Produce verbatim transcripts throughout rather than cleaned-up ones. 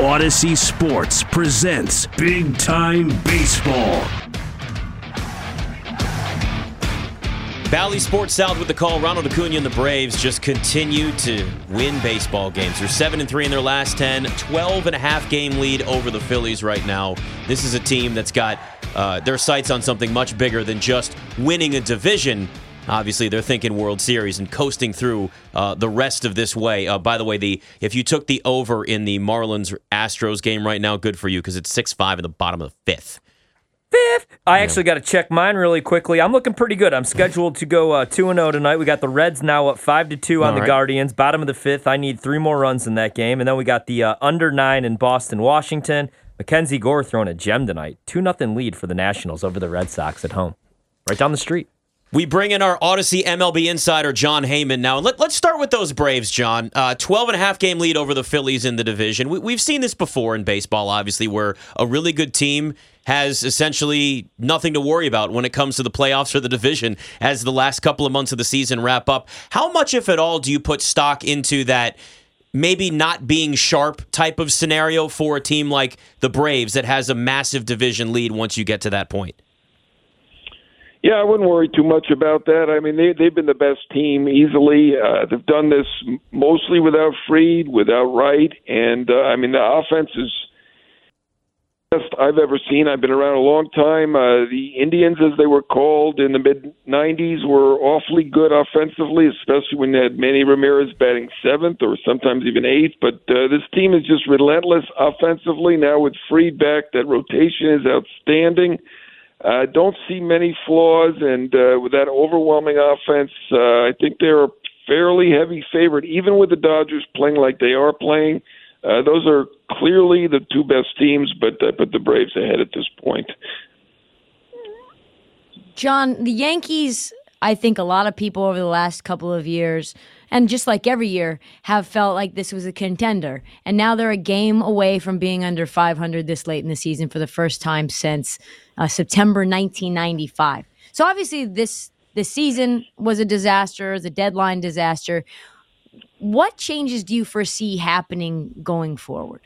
Odyssey Sports presents Big Time Baseball. Bally Sports South with the call. Ronald Acuna and the Braves just continue to win baseball games. They're seven and three in their last ten, twelve and a half game lead over the Phillies right now. This is a team that's got uh, their sights on something much bigger than just winning a division. Obviously, they're thinking World Series and coasting through uh, the rest of this way. Uh, by the way, the if you took the over in the Marlins-Astros game right now, good for you because it's six five in the bottom of the fifth. Fifth. I actually got to check mine really quickly. I'm looking pretty good. I'm scheduled to go uh, two and oh tonight. We got the Reds now up five to two on All the right. Guardians. Bottom of the fifth. I need three more runs in that game. And then we got the uh, under nine in Boston, Washington. Mackenzie Gore throwing a gem tonight. two nothing lead for the Nationals over the Red Sox at home. Right down the street. We bring in our Odyssey M L B insider, John Heyman. Now, let, let's start with those Braves, John. Uh, twelve and a half game lead over the Phillies in the division. We, we've seen this before in baseball, obviously, where a really good team has essentially nothing to worry about when it comes to the playoffs or the division as the last couple of months of the season wrap up. How much, if at all, do you put stock into that maybe not being sharp type of scenario for a team like the Braves that has a massive division lead once you get to that point? Yeah, I wouldn't worry too much about that. I mean, they, they've been the best team easily. Uh, they've done this mostly without Fried, without Wright, and, uh, I mean, the offense is best I've ever seen. I've been around a long time. Uh, the Indians, as they were called in the mid nineties, were awfully good offensively, especially when they had Manny Ramirez batting seventh or sometimes even eighth. But uh, this team is just relentless offensively. Now with Fried back, that rotation is outstanding. I uh, don't see many flaws, and uh, with that overwhelming offense, uh, I think they're a fairly heavy favorite, even with the Dodgers playing like they are playing. Uh, those are clearly the two best teams, but uh, but the Braves ahead at this point. John, the Yankees, I think a lot of people over the last couple of years, and just like every year, have felt like this was a contender. And now they're a game away from being under five hundred this late in the season for the first time since uh, September nineteen ninety-five. So obviously this this season was a disaster, the deadline disaster. What changes do you foresee happening going forward?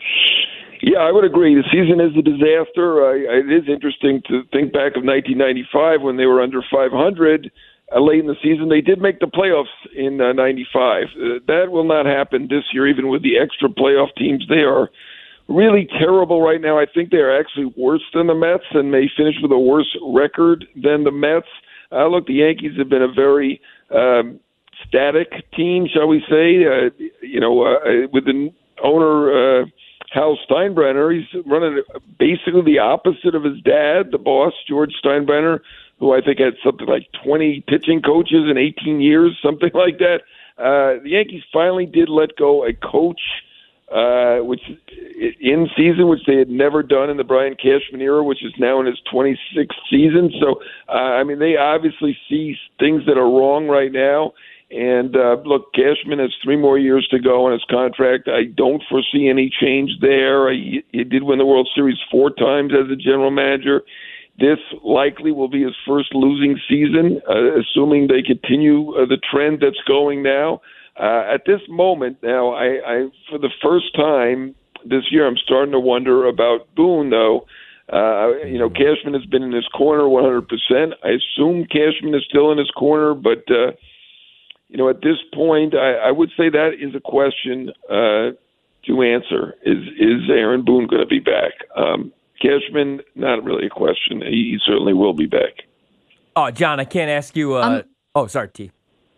Yeah, I would agree. The season is a disaster. I, it is interesting to think back of nineteen ninety-five when they were under five hundred. Uh, late in the season, they did make the playoffs in uh, ninety-five. Uh, that will not happen this year, even with the extra playoff teams. They are really terrible right now. I think they are actually worse than the Mets and may finish with a worse record than the Mets. Uh, look, the Yankees have been a very um, static team, shall we say. Uh, you know, uh, with the owner, uh, Hal Steinbrenner, he's running basically the opposite of his dad, the boss, George Steinbrenner, who I think had something like twenty pitching coaches in eighteen years, something like that. Uh, the Yankees finally did let go a coach, uh, which in season, which they had never done in the Brian Cashman era, which is now in his twenty-sixth season. So, uh, I mean, they obviously see things that are wrong right now. And uh, look, Cashman has three more years to go on his contract. I don't foresee any change there. He, he did win the World Series four times as a general manager. This likely will be his first losing season, uh, assuming they continue uh, the trend that's going now. Uh, at this moment, now, I, I for the first time this year, I'm starting to wonder about Boone, though. Uh, you know, Cashman has been in his corner one hundred percent. I assume Cashman is still in his corner, but, uh, you know, at this point, I, I would say that is a question uh, to answer. Is, is Aaron Boone going to be back? Um Cashman, not really a question. He certainly will be back. Oh, John, I can't ask you. Uh, um, oh, sorry, T.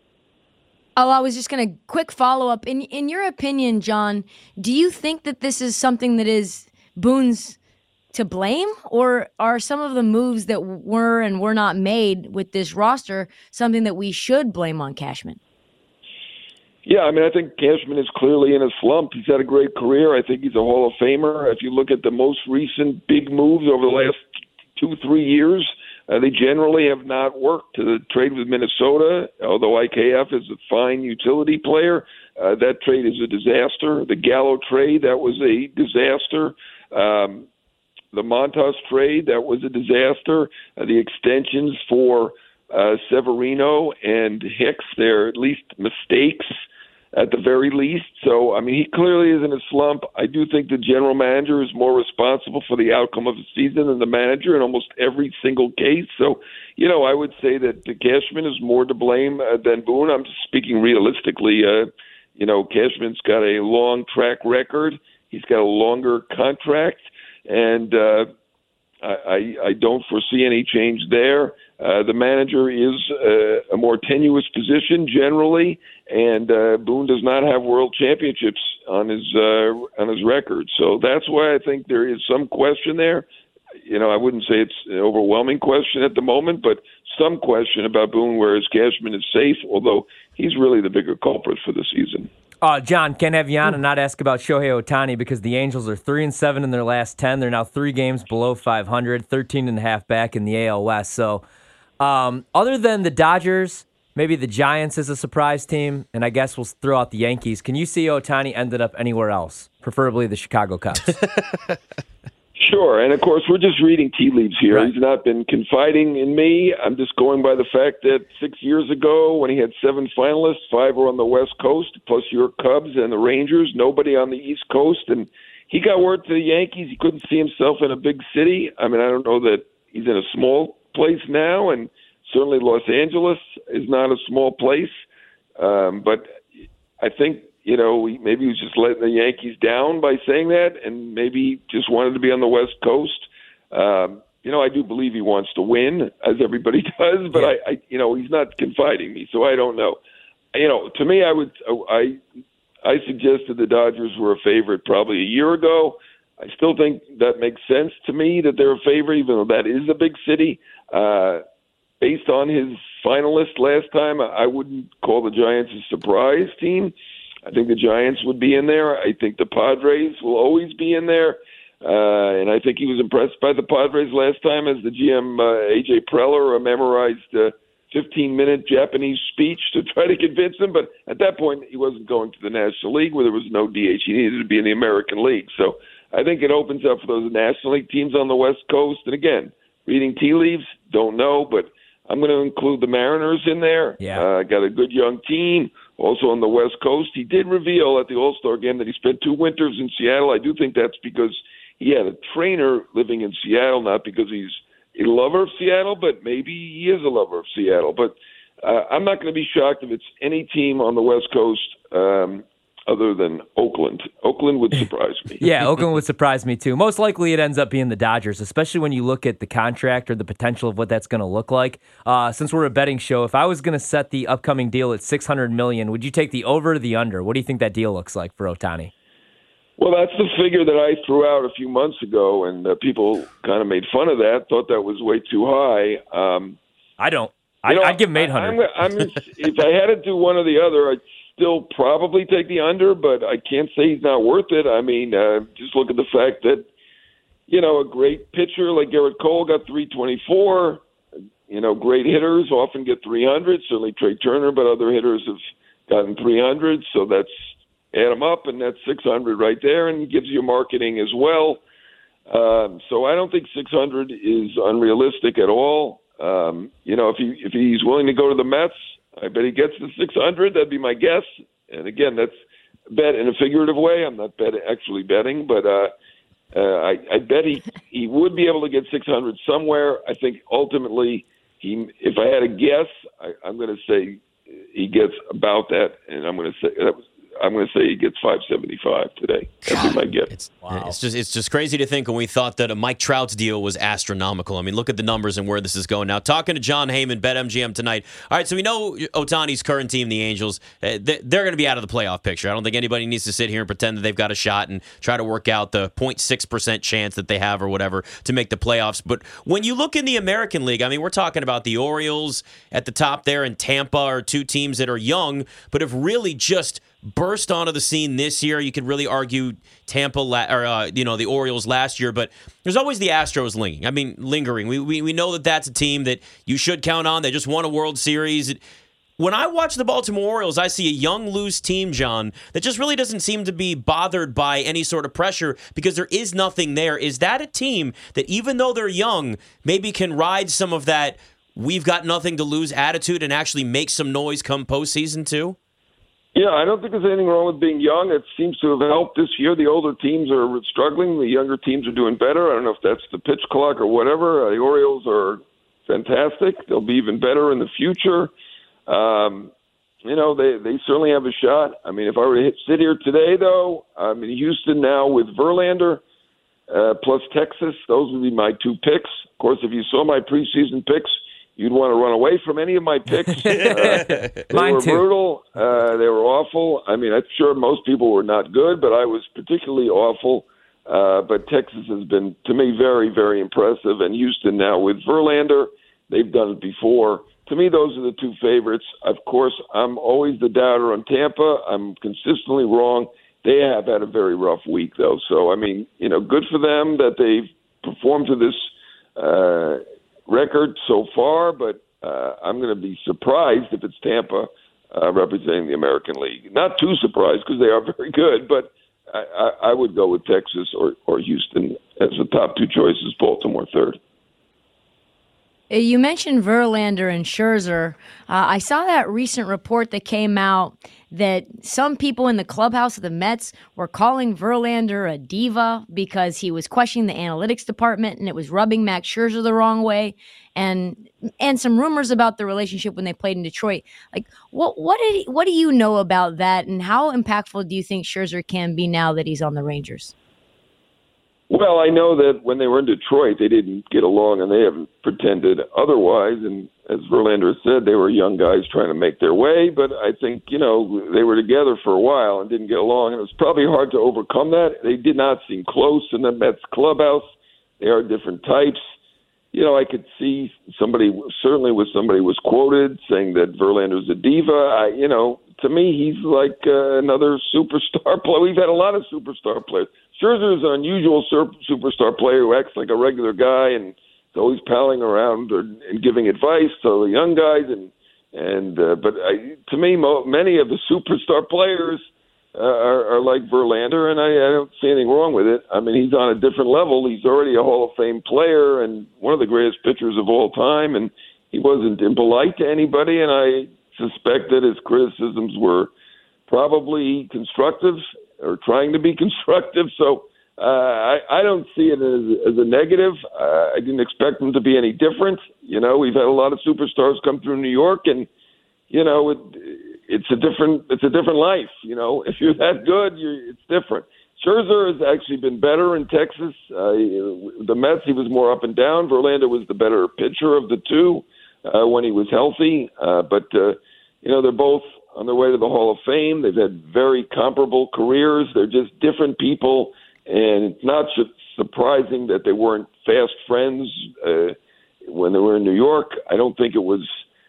Oh, I was just going to quick follow up. In in your opinion, John, do you think that this is something that is Boone's to blame, or are some of the moves that were and were not made with this roster something that we should blame on Cashman? Yeah, I mean, I think Cashman is clearly in a slump. He's had a great career. I think he's a Hall of Famer. If you look at the most recent big moves over the last two, three years, uh, they generally have not worked. The trade with Minnesota, although I K F is a fine utility player, uh, that trade is a disaster. The Gallo trade, that was a disaster. Um, the Montas trade, that was a disaster. Uh, the extensions for uh, Severino and Hicks, they're at least mistakes. at the very least. So, I mean, he clearly is in a slump. I do think the general manager is more responsible for the outcome of the season than the manager in almost every single case. So, you know, I would say that Cashman is more to blame uh, than Boone. I'm just speaking realistically. Uh, you know, Cashman's got a long track record. He's got a longer contract, and uh, I, I don't foresee any change there. Uh, the manager is uh, a more tenuous position generally, and uh, Boone does not have world championships on his uh, on his record. So that's why I think there is some question there. You know, I wouldn't say it's an overwhelming question at the moment, but some question about Boone, whereas Cashman is safe, although he's really the bigger culprit for the season. Uh, John, can't have you on and not ask about Shohei Ohtani because the Angels are three and seven in their last ten. They're now three games below five hundred, thirteen and a half back in the A L West. So, um, other than the Dodgers, maybe the Giants is a surprise team, and I guess we'll throw out the Yankees. Can you see Ohtani ended up anywhere else, preferably the Chicago Cubs? Sure, and of course, we're just reading tea leaves here. Right. He's not been confiding in me. I'm just going by the fact that six years ago, when he had seven finalists, five were on the West Coast, plus your Cubs and the Rangers, nobody on the East Coast, and he got word to the Yankees. He couldn't see himself in a big city. I mean, I don't know that he's in a small place now, and certainly Los Angeles is not a small place, um, but I think, you know, maybe he was just letting the Yankees down by saying that, and maybe just wanted to be on the West Coast. Um, you know, I do believe he wants to win, as everybody does, but yeah. I, I, you know, he's not confiding me, so I don't know. You know, to me, I would, I, I suggested the Dodgers were a favorite probably a year ago. I still think that makes sense to me that they're a favorite, even though that is a big city. Uh, based on his finalist last time, I wouldn't call the Giants a surprise team. I think the Giants would be in there. I think the Padres will always be in there. Uh, and I think he was impressed by the Padres last time as the G M, uh, A J Preller, uh, memorized a fifteen-minute Japanese speech to try to convince him. But at that point, he wasn't going to the National League where there was no D H. He needed to be in the American League. So I think it opens up for those National League teams on the West Coast. And again, reading tea leaves, don't know, but I'm going to include the Mariners in there. Yeah. Uh, got a good young team. Also on the West Coast, he did reveal at the All-Star game that he spent two winters in Seattle. I do think that's because he had a trainer living in Seattle, not because he's a lover of Seattle, but maybe he is a lover of Seattle. But uh, I'm not going to be shocked if it's any team on the West Coast um, other than Oakland. Oakland would surprise me. Yeah, Oakland would surprise me too. Most likely it ends up being the Dodgers, especially when you look at the contract or the potential of what that's going to look like. Uh, since we're a betting show, if I was going to set the upcoming deal at six hundred million dollars, would you take the over or the under? What do you think that deal looks like for Ohtani? Well, that's the figure that I threw out a few months ago, and uh, people kind of made fun of that, thought that was way too high. Um, I don't. I, know, I'd give him eight hundred. I'm, I'm, if I had to do one or the other, I'd still probably take the under, but I can't say he's not worth it. I mean, uh, just look at the fact that, you know, a great pitcher like Garrett Cole got three twenty-four. You know, great hitters often get three hundred. Certainly Trey Turner, but other hitters have gotten three hundred. So that's add them up, and that's six hundred right there, and gives you marketing as well. Um, so I don't think six hundred is unrealistic at all. Um, you know, if he if he's willing to go to the Mets, I bet he gets to six hundred. That'd be my guess. And again, that's a bet in a figurative way. I'm not bet, actually betting, but uh, uh, I, I bet he, he would be able to get six hundred somewhere. I think ultimately, he, if I had a guess, I, I'm going to say he gets about that, and I'm going to say that was. I'm going to say he gets five seventy-five today. That'd be my guess. It's, wow. it's just it's just crazy to think when we thought that a Mike Trout's deal was astronomical. I mean, look at the numbers and where this is going now. Talking to John Heyman, BetMGM tonight. All right, so we know Ohtani's current team, the Angels, uh, they're going to be out of the playoff picture. I don't think anybody needs to sit here and pretend that they've got a shot and try to work out the zero point six percent chance that they have or whatever to make the playoffs. But when you look in the American League, I mean, we're talking about the Orioles at the top there and Tampa are two teams that are young, but have really just burst onto the scene this year. You could really argue Tampa la- or uh, you know the Orioles last year, but there's always the Astros lingering. I mean, lingering. We, we we know that that's a team that you should count on. They just won a World Series. When I watch the Baltimore Orioles, I see a young, loose team, John, that just really doesn't seem to be bothered by any sort of pressure because there is nothing there. Is that a team that, even though they're young, maybe can ride some of that we've got nothing to lose attitude and actually make some noise come postseason too? Yeah, I don't think there's anything wrong with being young. It seems to have helped this year. The older teams are struggling. The younger teams are doing better. I don't know if that's the pitch clock or whatever. Uh, the Orioles are fantastic. They'll be even better in the future. Um, you know, they, they certainly have a shot. I mean, if I were to hit, sit here today, though, I'm in Houston now with Verlander uh, plus Texas. Those would be my two picks. Of course, if you saw my preseason picks, you'd want to run away from any of my picks. Uh, they Mine were too. brutal. Uh, they were awful. I mean, I'm sure most people were not good, but I was particularly awful. Uh, but Texas has been, to me, very, very impressive. And Houston now with Verlander, they've done it before. To me, those are the two favorites. Of course, I'm always the doubter on Tampa. I'm consistently wrong. They have had a very rough week, though. So, I mean, you know, good for them that they've performed to this uh record so far, but uh, I'm going to be surprised if it's Tampa uh, representing the American League. Not too surprised because they are very good, but I, I, I would go with Texas or, or Houston as the top two choices, Baltimore third. You mentioned Verlander and Scherzer. Uh, I saw that recent report that came out that some people in the clubhouse of the Mets were calling Verlander a diva because he was questioning the analytics department and it was rubbing Max Scherzer the wrong way, and and some rumors about the relationship when they played in Detroit. Like, what what did what do you know about that, and how impactful do you think Scherzer can be now that he's on the Rangers? Well, I know that when they were in Detroit, they didn't get along, and they haven't pretended otherwise. And as Verlander said, they were young guys trying to make their way. But I think, you know, they were together for a while and didn't get along. And it was probably hard to overcome that. They did not seem close in the Mets clubhouse. They are different types. You know, I could see somebody, certainly with somebody was quoted saying that Verlander's a diva. I, you know, to me, he's like uh, another superstar player. We've had a lot of superstar players. Scherzer is an unusual sur- superstar player who acts like a regular guy and is always palling around or, and giving advice to the young guys. And and uh, but I, to me, mo- many of the superstar players uh, are, are like Verlander, and I, I don't see anything wrong with it. I mean, he's on a different level. He's already a Hall of Fame player and one of the greatest pitchers of all time, and he wasn't impolite to anybody. And I suspect that his criticisms were probably constructive or trying to be constructive. So uh, I, I don't see it as, as a negative. Uh, I didn't expect them to be any different. You know, we've had a lot of superstars come through New York, and you know, it, it's a different it's a different life. You know, if you're that good, you're, it's different. Scherzer has actually been better in Texas. Uh, the Mets, he was more up and down. Verlander was the better pitcher of the two uh, when he was healthy. Uh, but uh, you know, they're both on their way to the Hall of Fame. They've had very comparable careers. They're just different people, and it's not su- surprising that they weren't fast friends uh, when they were in New York. I don't think it was,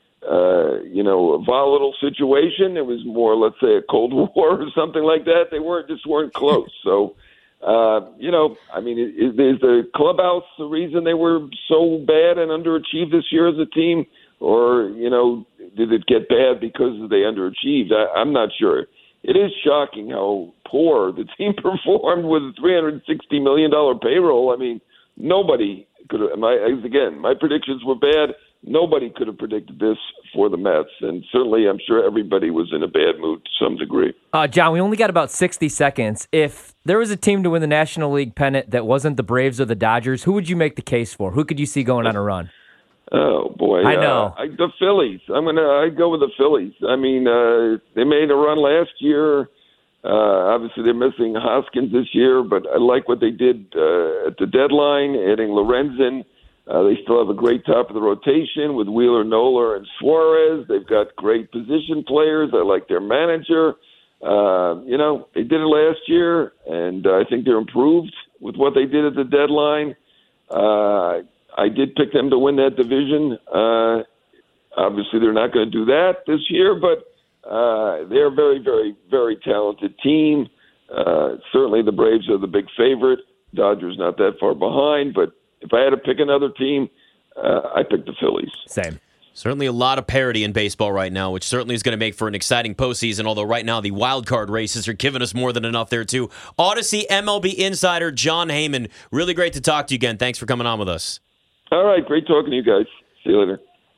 uh, you know, a volatile situation. It was more, let's say, a Cold War or something like that. They weren't just weren't close. So, uh, you know, I mean, is, is the clubhouse the reason they were so bad and underachieved this year as a team? Or, you know, did it get bad because they underachieved? I, I'm not sure. It is shocking how poor the team performed with a three hundred sixty million dollars payroll. I mean, nobody could have, my, again, my predictions were bad. Nobody could have predicted this for the Mets. And certainly I'm sure everybody was in a bad mood to some degree. Uh, John, we only got about sixty seconds. If there was a team to win the National League pennant that wasn't the Braves or the Dodgers, who would you make the case for? Who could you see going on a run? Oh boy, I know uh, I, the Phillies. I'm gonna. I go with the Phillies. I mean, uh, they made a run last year. Uh, obviously, they're missing Hoskins this year, but I like what they did uh, at the deadline, adding Lorenzen. Uh, they still have a great top of the rotation with Wheeler, Nola, and Suarez. They've got great position players. I like their manager. Uh, you know, they did it last year, and uh, I think they're improved with what they did at the deadline. Uh, I did pick them to win that division. Uh, obviously, they're not going to do that this year, but uh, they're a very, very, very talented team. Uh, certainly, the Braves are the big favorite. Dodgers not that far behind, but if I had to pick another team, uh, I pick the Phillies. Same. Certainly a lot of parity in baseball right now, which certainly is going to make for an exciting postseason, although right now the wild card races are giving us more than enough there, too. Odyssey M L B insider Jon Heyman, really great to talk to you again. Thanks for coming on with us. All right, great talking to you guys. See you later.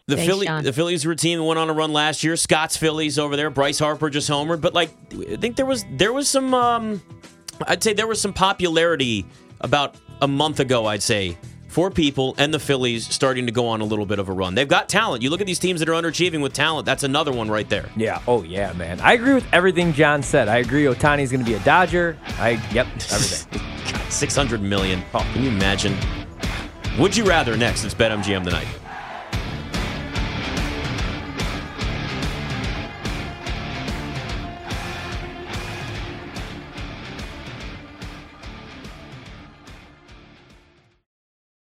The Thanks, Philly, John. the Phillies were a team that went on a run last year. Scott's Phillies over there. Bryce Harper just homered, but like I think there was there was some. Um, I'd say there was some popularity about a month ago. I'd say for people and the Phillies starting to go on a little bit of a run. They've got talent. You look at these teams that are underachieving with talent. That's another one right there. Yeah. Oh yeah, man. I agree with everything John said. I agree. Ohtani's going to be a Dodger. I yep everything. Six hundred million. Oh, can you imagine? Would you rather? Next, it's BetMGM tonight.